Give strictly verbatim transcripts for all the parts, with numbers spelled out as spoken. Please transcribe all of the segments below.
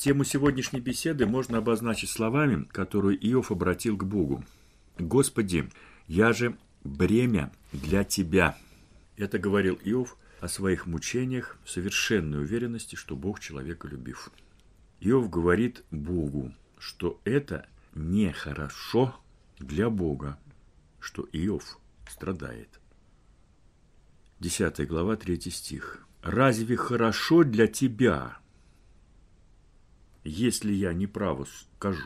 Тему сегодняшней беседы можно обозначить словами, которые Иов обратил к Богу. «Господи, я же бремя для Тебя». Это говорил Иов о своих мучениях в совершенной уверенности, что Бог человеколюбив. Иов говорит Богу, что это нехорошо для Бога, что Иов страдает. десятая глава, третий стих. «Разве хорошо для тебя, если я неправо скажу?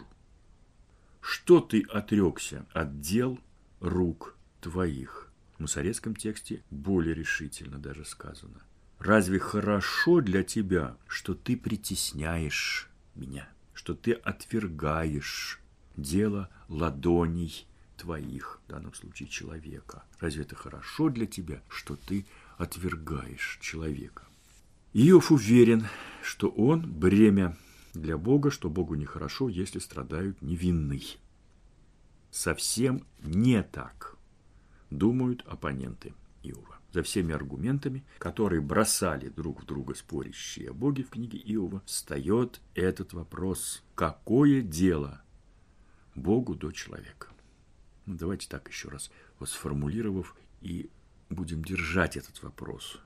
Что ты отрекся от дел рук твоих?» В мусорецком тексте более решительно даже сказано. «Разве хорошо для тебя, что ты притесняешь меня, что ты отвергаешь дело ладоней твоих», в данном случае человека? Разве это хорошо для тебя, что ты отвергаешь человека? Иов уверен, что он бремя для Бога, что Богу нехорошо, если страдают невинные. Совсем не так думают оппоненты Иова. За всеми аргументами, которые бросали друг в друга спорящие о Боге в книге Иова, встает этот вопрос: какое дело Богу до человека? Ну, давайте так еще раз вот сформулировав, и будем держать этот вопрос.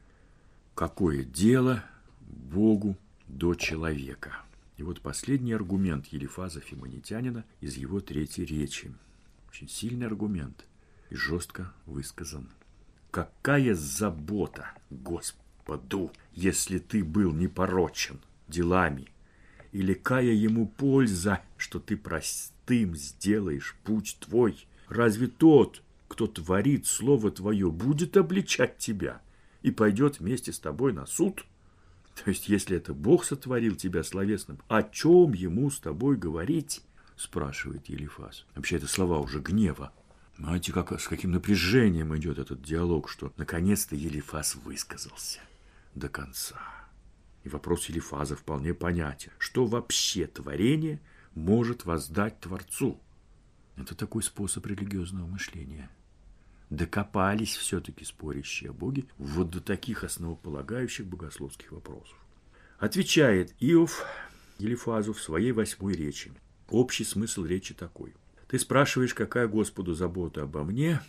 Какое дело Богу до человека? И вот последний аргумент Елифаза Фимонитянина из его третьей речи. Очень сильный аргумент и жестко высказан. «Какая забота Господу, если ты был непорочен делами, или кая ему польза, что ты простым сделаешь путь твой? Разве тот, кто творит слово твое, будет обличать тебя и пойдет вместе с тобой на суд? То есть, если это Бог сотворил тебя словесным, о чем ему с тобой говорить?» спрашивает Елифаз. Вообще, это слова уже гнева. Знаете, как, с каким напряжением идет этот диалог, что наконец-то Елифаз высказался до конца. И вопрос Елифаза вполне понятен. Что вообще творение может воздать Творцу? Это такой способ религиозного мышления. Докопались все-таки спорящие о Боге вот до таких основополагающих богословских вопросов. Отвечает Иов Елифазу в своей восьмой речи. Общий смысл речи такой. Ты спрашиваешь, какая Господу забота обо мне,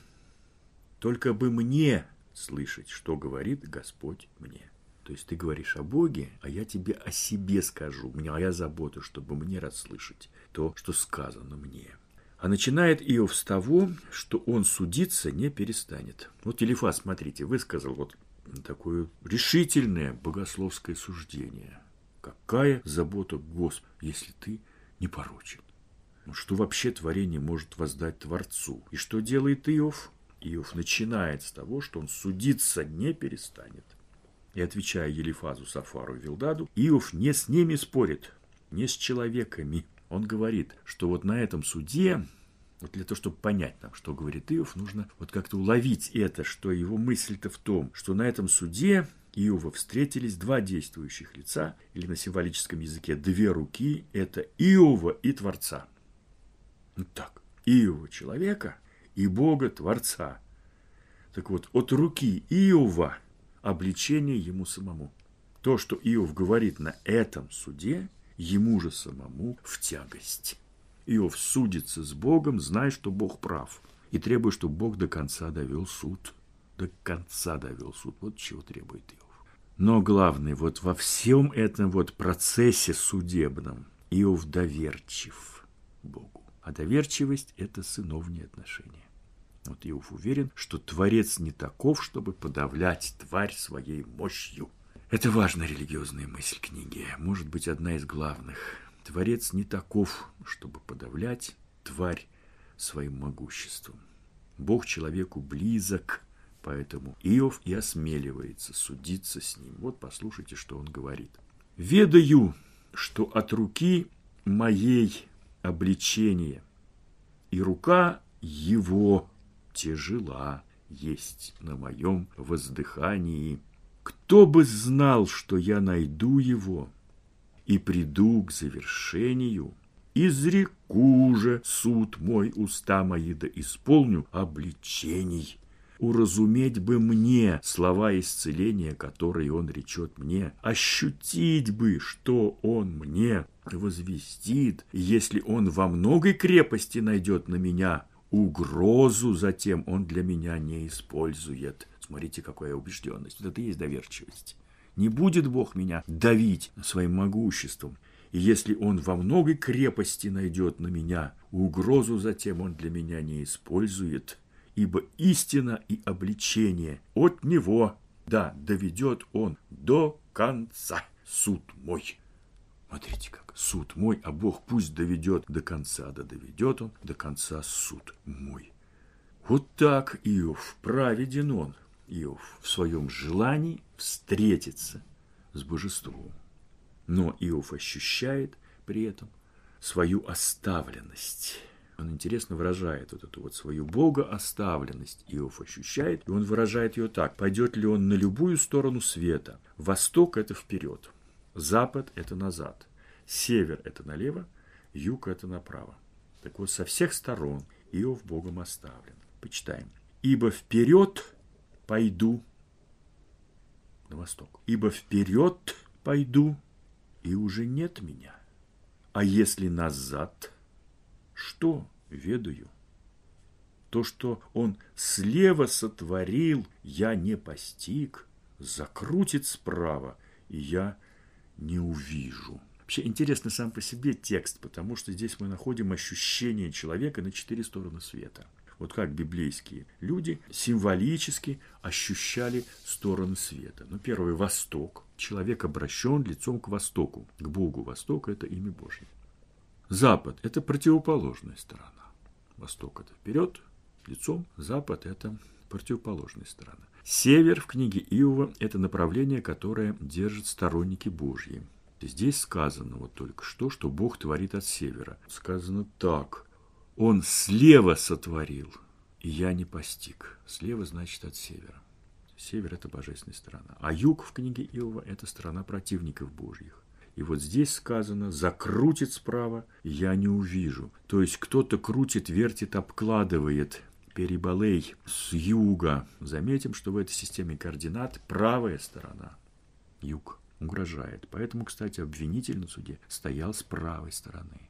только бы мне слышать, что говорит Господь мне. То есть ты говоришь о Боге, а я тебе о себе скажу. Моя забота, чтобы мне расслышать то, что сказано мне. А начинает Иов с того, что он судиться не перестанет. Вот Елифаз, смотрите, высказал вот такое решительное богословское суждение. Какая забота Господа, если ты непорочен? Ну, что вообще творение может воздать Творцу? И что делает Иов? Иов начинает с того, что он судиться не перестанет. И отвечая Елифазу, Сафару и Вилдаду, Иов не с ними спорит, не с человеками. Он говорит, что вот на этом суде, вот для того, чтобы понять нам, что говорит Иов, нужно вот как-то уловить это, что его мысль-то в том, что на этом суде Иова встретились два действующих лица, или на символическом языке две руки, это Иова и Творца. Вот так, Иова человека и Бога Творца. Так вот, от руки Иова обличение ему самому. То, что Иов говорит на этом суде, ему же самому в тягость. Иов судится с Богом, зная, что Бог прав, и требует, чтобы Бог до конца довел суд. До конца довел суд. Вот чего требует Иов. Но главное, вот во всем этом вот процессе судебном Иов доверчив Богу. А доверчивость – это сыновние отношения. Вот Иов уверен, что Творец не таков, чтобы подавлять тварь своей мощью. Это важная религиозная мысль книги, может быть, одна из главных. Творец не таков, чтобы подавлять тварь своим могуществом. Бог человеку близок, поэтому Иов и осмеливается судиться с ним. Вот послушайте, что он говорит. «Ведаю, что от руки моей обличение, и рука его тяжела есть на моем воздыхании. Кто бы знал, что я найду его и приду к завершению, изреку же суд мой уста мои, да исполню обличений уразуметь бы мне слова исцеления, которые он речет мне, ощутить бы, что он мне возвестит, если он во многой крепости найдет на меня угрозу, затем он для меня не использует. Смотрите, какая убежденность. Вот это и есть доверчивость. Не будет Бог меня давить своим могуществом. И если он во многой крепости найдет на меня угрозу, затем он для меня не использует. Ибо истина и обличение от него, да, доведет он до конца суд мой. Смотрите как, суд мой, а Бог пусть доведет до конца, да доведет он до конца суд мой. Вот так Иов, праведен он, Иов, в своем желании встретиться с божеством. Но Иов ощущает при этом свою оставленность. Он интересно выражает вот эту вот свою богооставленность. Иов ощущает, и он выражает ее так. Пойдет ли он на любую сторону света? Восток – это вперед, запад – это назад, север – это налево, юг – это направо. Так вот, со всех сторон Иов Богом оставлен. Почитаем. «Ибо вперед пойду на восток, ибо вперед пойду, и уже нет меня. А если назад, что ведаю? То, что он слева сотворил, я не постиг, закрутит справа, и я не увижу». Вообще интересно сам по себе текст, потому что здесь мы находим ощущение человека на четыре стороны света. Вот как библейские люди символически ощущали стороны света. Ну, первый – восток. Человек обращен лицом к востоку, к Богу. Восток – это имя Божье. Запад – это противоположная сторона. Восток – это вперед, лицом. Запад – это противоположная сторона. Север в книге Иова – это направление, которое держат сторонники Божьи. Здесь сказано вот только что, что Бог творит от севера. Сказано так. Он слева сотворил, и я не постиг. Слева значит от севера. Север – это божественная сторона. А юг в книге Иова – это сторона противников Божьих. И вот здесь сказано «закрутит справа, и я не увижу». То есть кто-то крутит, вертит, обкладывает периболей с юга. Заметим, что в этой системе координат правая сторона, юг, угрожает. Поэтому, кстати, обвинитель на суде стоял с правой стороны.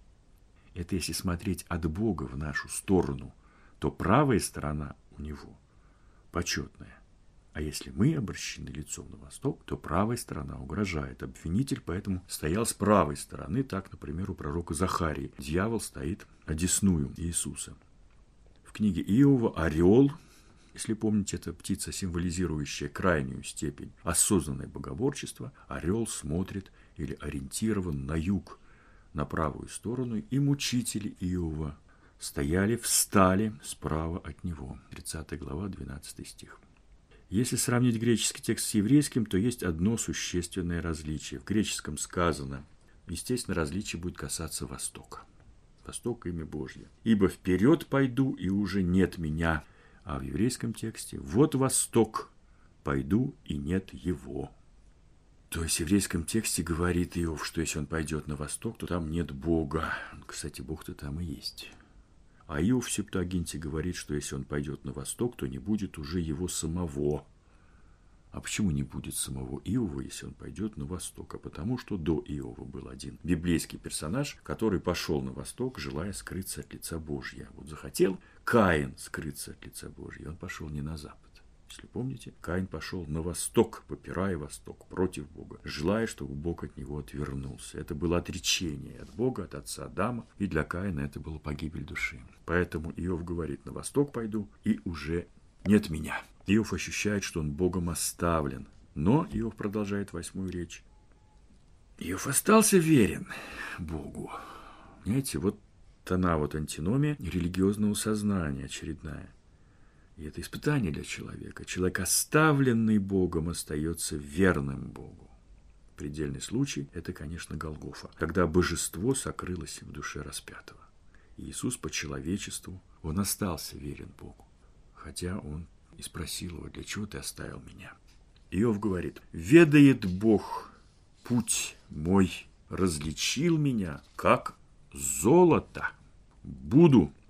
Это если смотреть от Бога в нашу сторону, то правая сторона у него почетная. А если мы обращены лицом на восток, то правая сторона угрожает. Обвинитель поэтому стоял с правой стороны. Так, например, у пророка Захарии. Дьявол стоит одесную Иисуса. В книге Иова орел, если помните, это птица, символизирующая крайнюю степень осознанное богоборчество. Орел смотрит или ориентирован на юг, на правую сторону, и мучители Иова стояли, встали справа от него. тридцатая глава, двенадцатый стих. Если сравнить греческий текст с еврейским, то есть одно существенное различие. В греческом сказано, естественно, различие будет касаться Востока. Восток – имя Божье. «Ибо вперед пойду, и уже нет меня». А в еврейском тексте «вот Восток, пойду, и нет его». То есть в еврейском тексте говорит Иов, что если он пойдет на восток, то там нет Бога. Кстати, Бог-то там и есть. А Иов в Септуагинте говорит, что если он пойдет на восток, то не будет уже его самого. А почему не будет самого Иова, если он пойдет на восток? А потому что до Иова был один библейский персонаж, который пошел на восток, желая скрыться от лица Божьего. Вот захотел Каин скрыться от лица Божьего, он пошел не на запад. Если помните, Каин пошел на восток, попирая восток, против Бога, желая, чтобы Бог от него отвернулся. Это было отречение от Бога, от отца Адама, и для Каина это была погибель души. Поэтому Иов говорит, на восток пойду, и уже нет меня. Иов ощущает, что он Богом оставлен. Но Иов продолжает восьмую речь. Иов остался верен Богу. Понимаете, вот она вот антиномия религиозного сознания очередная. И это испытание для человека. Человек, оставленный Богом, остается верным Богу. Предельный случай – это, конечно, Голгофа, когда божество сокрылось в душе распятого. И Иисус по человечеству, он остался верен Богу. Хотя он и спросил его, для чего ты оставил меня? Иов говорит, ведает Бог путь мой, различил меня, как золото. Буду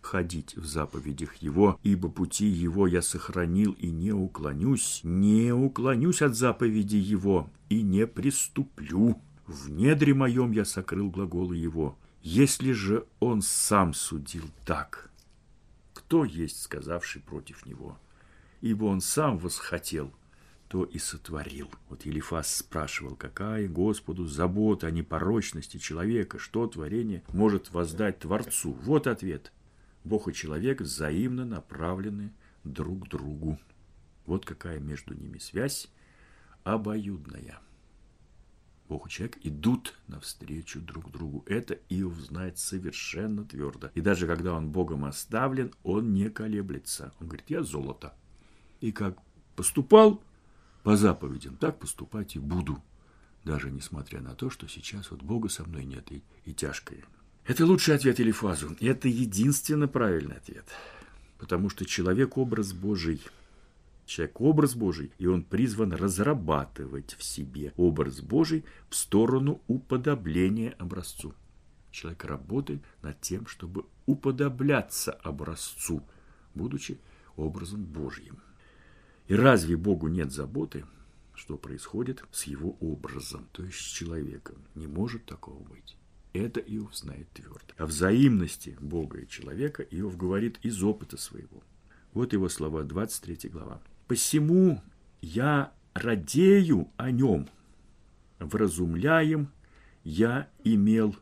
ходить в заповедях его, ибо пути его я сохранил и не уклонюсь, не уклонюсь от заповеди его и не преступлю. В недре моем я сокрыл глаголы его. Если же он сам судил так, кто есть сказавший против него? Ибо он сам восхотел, то и сотворил. Вот Елифаз спрашивал, какая Господу забота о непорочности человека, что творение может воздать Творцу? Вот ответ. Бог и человек взаимно направлены друг к другу. Вот какая между ними связь обоюдная. Бог и человек идут навстречу друг другу. Это Иов знает совершенно твердо. И даже когда он Богом оставлен, он не колеблется. Он говорит, я золото. И как поступал по заповедям, так поступать и буду. Даже несмотря на то, что сейчас вот Бога со мной нет и, и тяжкое. Это лучший ответ Елифазу. И это единственно правильный ответ. Потому что человек – образ Божий. Человек – образ Божий, и он призван разрабатывать в себе образ Божий в сторону уподобления образцу. Человек работает над тем, чтобы уподобляться образцу, будучи образом Божьим. И разве Богу нет заботы, что происходит с его образом, то есть с человеком? Не может такого быть. Это Иов знает твердо. О взаимности Бога и человека Иов говорит из опыта своего. Вот его слова, двадцать третья глава. «Посему я радею о нем, вразумляем я имел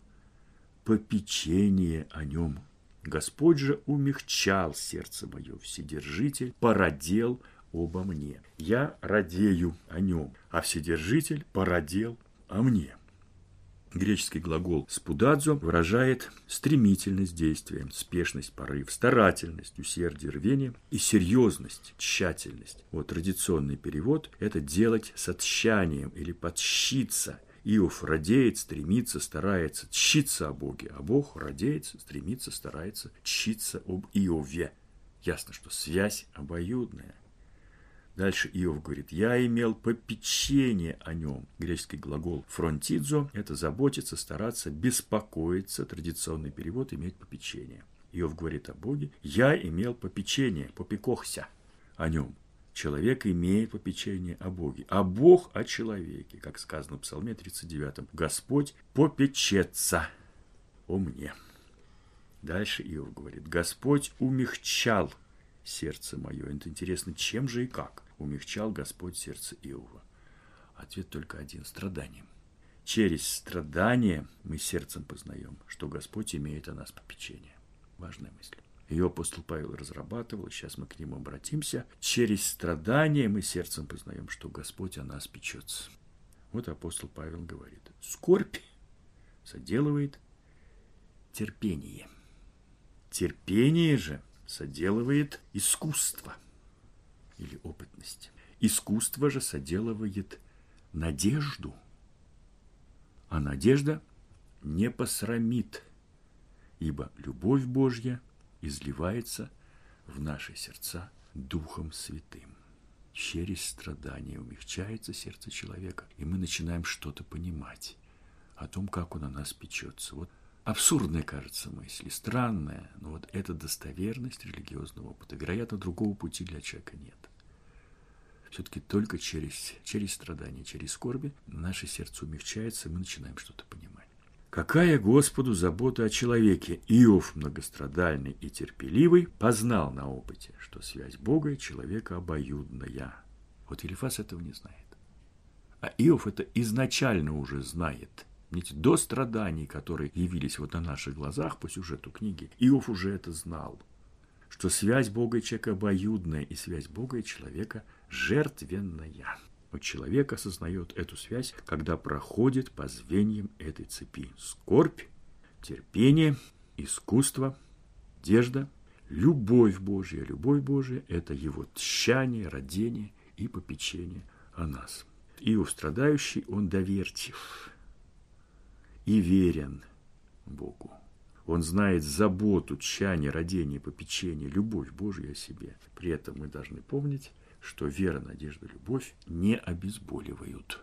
попечение о нем. Господь же умягчал сердце мое, Вседержитель порадел обо мне. Я радею о нем, а Вседержитель порадел о мне». Греческий глагол «спудадзо» выражает стремительность действия, спешность, порыв, старательность, усердие, рвение и серьезность, тщательность. Вот традиционный перевод – это делать с отчаянием или подщиться. Иов радеет, стремится, старается, тщится о Боге, а Бог радеется, стремится, старается, тщится об Иове. Ясно, что связь обоюдная. Дальше Иов говорит, я имел попечение о нем. Греческий глагол фронтидзо – это заботиться, стараться, беспокоиться. Традиционный перевод – иметь попечение. Иов говорит о Боге, я имел попечение, попекохся о нем. Человек имеет попечение о Боге, а Бог о человеке, как сказано в Псалме тридцать девятом. Господь попечется о мне. Дальше Иов говорит, Господь умягчал сердце мое. Это интересно, чем же и как умягчал Господь сердце Иова? Ответ только один – страданием. Через страдания мы сердцем познаем, что Господь имеет о нас попечение. Важная мысль. Ее апостол Павел разрабатывал, сейчас мы к нему обратимся. Через страдания мы сердцем познаем, что Господь о нас печется. Вот апостол Павел говорит, скорбь соделывает терпение. Терпение же соделывает искусство или опытность. Искусство же соделывает надежду, а надежда не посрамит, ибо любовь Божья изливается в наши сердца Духом Святым. Через страдания умягчается сердце человека, и мы начинаем что-то понимать о том, как он о нас печется. Вот абсурдная, кажется, мысль, странная, но вот эта достоверность религиозного опыта. Вероятно, другого пути для человека нет. Все-таки только через, через страдания, через скорби наше сердце умягчается, и мы начинаем что-то понимать. Какая Господу забота о человеке! Иов, многострадальный и терпеливый, познал на опыте, что связь Бога и человека обоюдная. Вот Елифаз этого не знает. А Иов это изначально уже знает. Ведь до страданий, которые явились вот на наших глазах по сюжету книги, Иов уже это знал, что связь Бога и человека обоюдная, и связь Бога и человека жертвенная. Вот человек осознает эту связь, когда проходит по звеньям этой цепи. Скорбь, терпение, искусство, надежда, любовь Божья. Любовь Божья – это его тщание, родение и попечение о нас. Иов страдающий, он доверчив и верен Богу. Он знает заботу, тщание, родение, попечение, любовь Божью о себе. При этом мы должны помнить, что вера, надежда, любовь не обезболивают.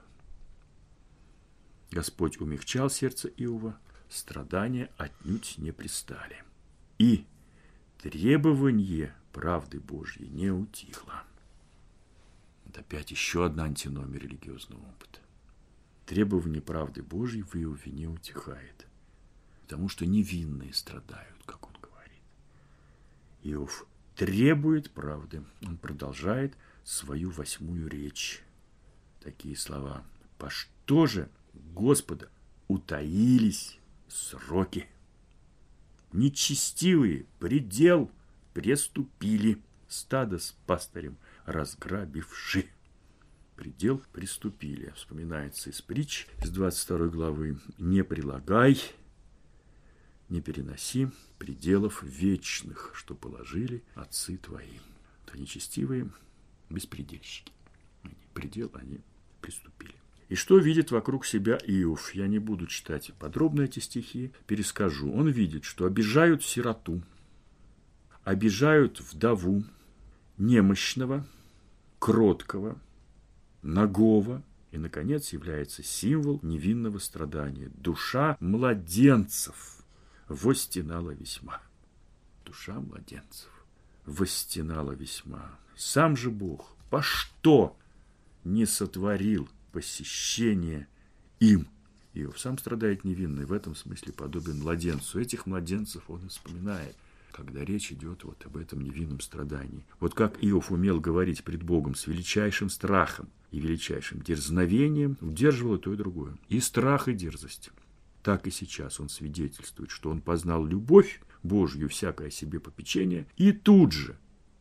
Господь умягчал сердце Иова, страдания отнюдь не пристали. И требование правды Божьей не утихло. Это опять еще одна антиномия религиозного опыта. Требование правды Божьей в Иове не утихает, потому что невинные страдают, как он говорит. Иов требует правды. Он продолжает свою восьмую речь. Такие слова. «По что же, Господа, утаились сроки? Нечестивые предел преступили, стадо с пастырем разграбивши». Предел приступили. Вспоминается из притч из двадцать второй главы. «Не прилагай, не переноси пределов вечных, что положили отцы твои». Это нечестивые беспредельщики. Они, предел они приступили. И что видит вокруг себя Иов? Я не буду читать подробно эти стихи, перескажу. Он видит, что обижают сироту, обижают вдову, немощного, кроткого, нагого, и, наконец, является символ невинного страдания. Душа младенцев восстенала весьма. Душа младенцев восстенала весьма. Сам же Бог по что не сотворил посещение им? Иов сам страдает невинно, и в этом смысле подобен младенцу. Этих младенцев он и вспоминает, когда речь идет вот об этом невинном страдании. Вот как Иов умел говорить пред Богом с величайшим страхом и величайшим дерзновением, удерживал и то, и другое. И страх, и дерзость. Так и сейчас он свидетельствует, что он познал любовь Божью, всякое себе попечение, и тут же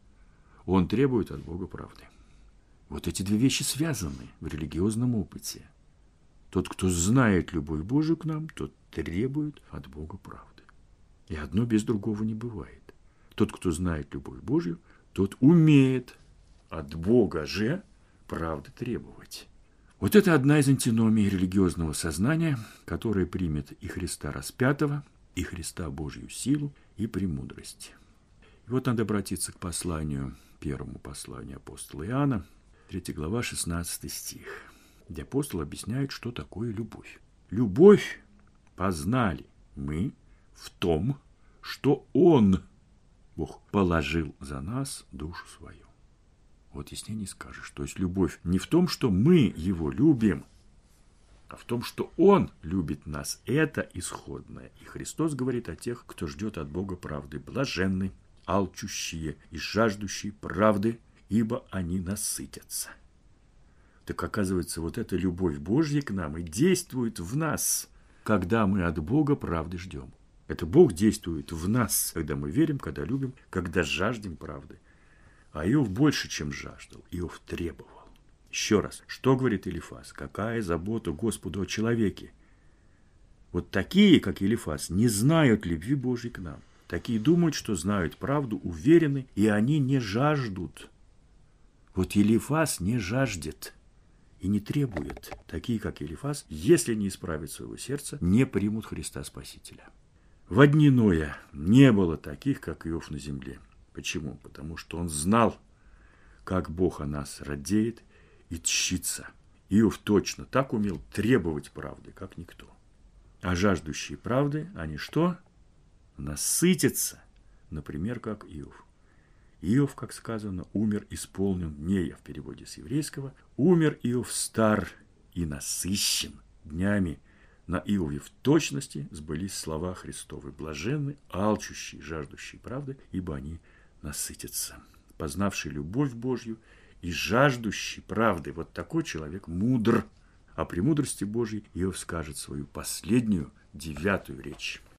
он требует от Бога правды. Вот эти две вещи связаны в религиозном опыте. Тот, кто знает любовь Божию к нам, тот требует от Бога правды. И одно без другого не бывает. Тот, кто знает любовь Божью, тот умеет от Бога же правды требовать. Вот это одна из антиномий религиозного сознания, которая примет и Христа распятого, и Христа Божью силу, и премудрость. И вот надо обратиться к посланию, первому посланию апостола Иоанна, третья глава, шестнадцатый стих, где апостол объясняет, что такое любовь. «Любовь познали мы в том, что Он, Бог, положил за нас душу свою». Вот яснее не скажешь. То есть любовь не в том, что мы Его любим, а в том, что Он любит нас. Это исходное. И Христос говорит о тех, кто ждет от Бога правды. Блаженны, алчущие и жаждущие правды, ибо они насытятся. Так оказывается, вот эта любовь Божья к нам и действует в нас, когда мы от Бога правды ждем. Это Бог действует в нас, когда мы верим, когда любим, когда жаждем правды. А Иов больше, чем жаждал. Иов требовал. Еще раз, что говорит Элифаз? Какая забота Господу о человеке? Вот такие, как Элифаз, не знают любви Божьей к нам. Такие думают, что знают правду, уверены, и они не жаждут. Вот Элифаз не жаждет и не требует. Такие, как Элифаз, если не исправят своего сердца, не примут Христа Спасителя. В дни Ноя не было таких, как Иов на земле. Почему? Потому что он знал, как Бог о нас радеет и тщится. Иов точно так умел требовать правды, как никто. А жаждущие правды, они что? Насытятся, например, как Иов. Иов, как сказано, умер исполнен дней, а в переводе с еврейского, умер Иов стар и насыщен днями. На Иове в точности сбылись слова Христовы: блаженны, алчущие, жаждущие правды, ибо они насытятся. Познавший любовь Божью и жаждущий правды, вот такой человек мудр. О премудрости Божьей Иов скажет свою последнюю, девятую речь.